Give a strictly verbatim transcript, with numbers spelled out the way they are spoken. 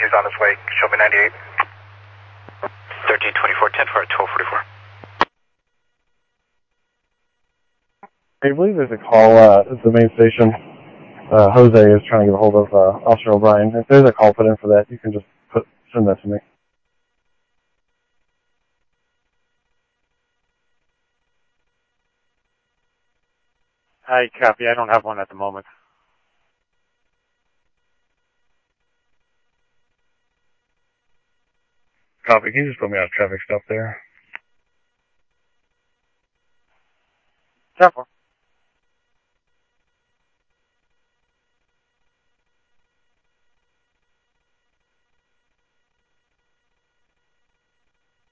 he's on his way. Show me ninety-eight. thirteen twenty-four, ten for twelve forty-four. I believe there's a call uh, at the main station. Uh, Jose is trying to get a hold of uh, Officer O'Brien. If there's a call put in for that, you can just put send that to me. Hi, copy. I don't have one at the moment. Copy. Can you just put me on traffic stop there? ten four.